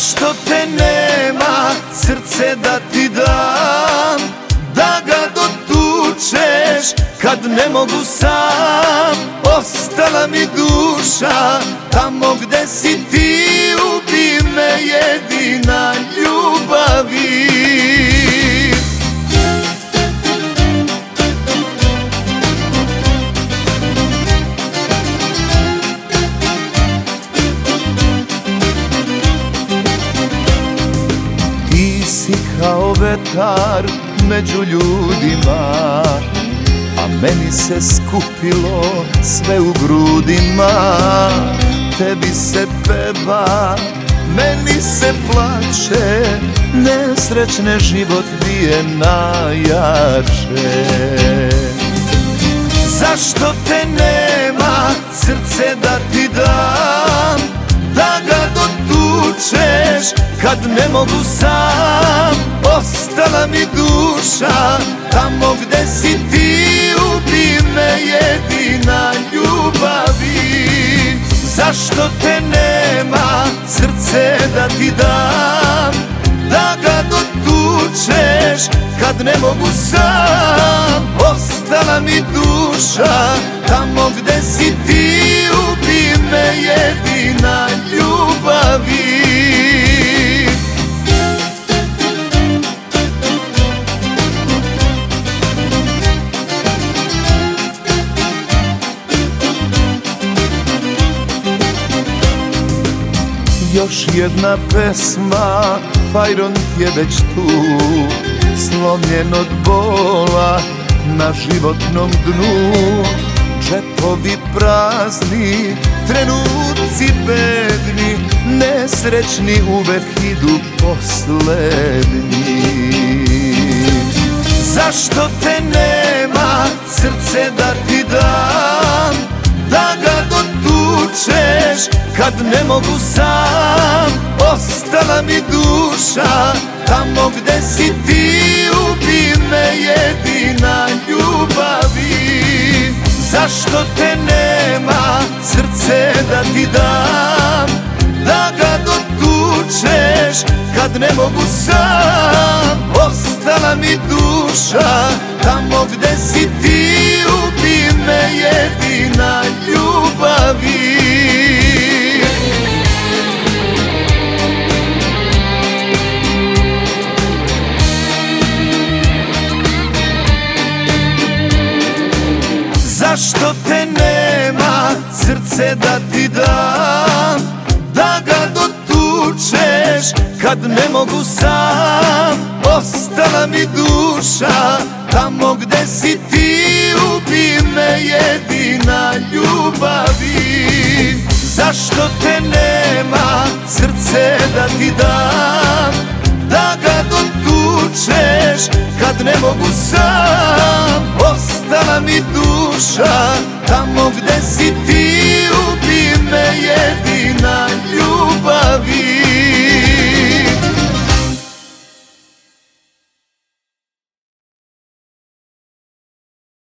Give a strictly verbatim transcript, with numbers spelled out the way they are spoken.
Zašto te nema, srce da ti dam, da ga dotučeš kad ne mogu sam. Ostala mi duša tamo gde si ti, ubi me jedina ljubavi. Ti si kao vetar među ljudima, a meni se skupilo sve u grudima. Tebi se peva, meni se plače, nesrećne život bije najjače. Zašto te nema, srce da ti dam, da ga dotučeš kad ne mogu sam. Ostala mi duša tamo gde si ti, ubi me jedina ljubavi. Zašto te nema, srce da ti dam, da ga dotučeš kad ne mogu sam. Ostala mi duša tamo gde si ti, ubi me jedina ljubavi. Još jedna pesma, Fajron je već tu, slomljen od bola na životnom dnu. Džepovi prazni, trenuci bedni, nesrećni uvek idu poslednji. Zašto te nema, srce da ti dam, da ga dotučeš kad ne mogu sam. Ostala mi duša tamo gde si ti, ubi me jedina ljubavi. Zašto te nema, srce da ti dam, da ga dotučeš kad ne mogu sam. Ostala mi duša tamo gde si ti, ubi me jedina ljubavi. Zašto te nema, srce da ti dam, da ga dotučeš kad ne mogu sam. Ostala mi duša tamo gde si ti, ubi me jedina ljubavi. Zašto te nema, srce da ti dam, da ga dotučeš kad ne mogu sam. Ostala mi duša tamo gde si